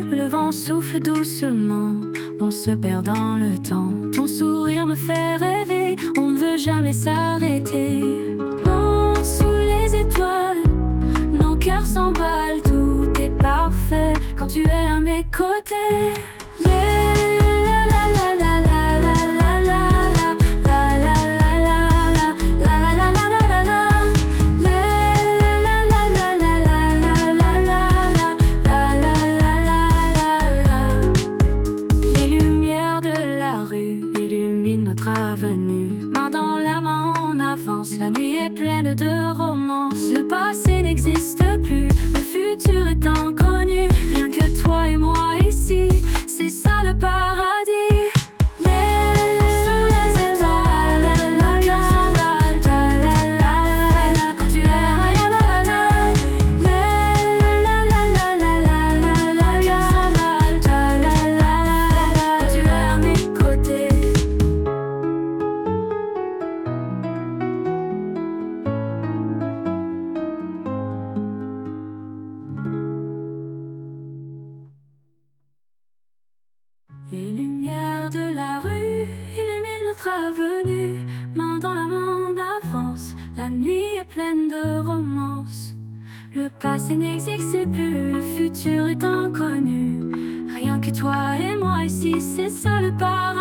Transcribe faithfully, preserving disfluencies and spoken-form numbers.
Le vent souffle doucement, on se perd dans le temps. Ton sourire me fait rêver, on ne veut jamais s'arrêter. Oh, sous les étoiles, nos cœurs s'emballent, tout est parfait quand tu es à mes côtés. Notre avenue, main dans la main on avance. La nuit est pleine de romances. Le passé n'existe plus, le futur est inconnu. Rien que toi et moi ici, c'est ça le paradis. Les lumières de la rue illuminent notre avenue. Main dans la main on avance. La nuit est pleine de romances. Le passé n'existe plus, le futur est inconnu. Rien que toi et moi ici, c'est ça le paradis.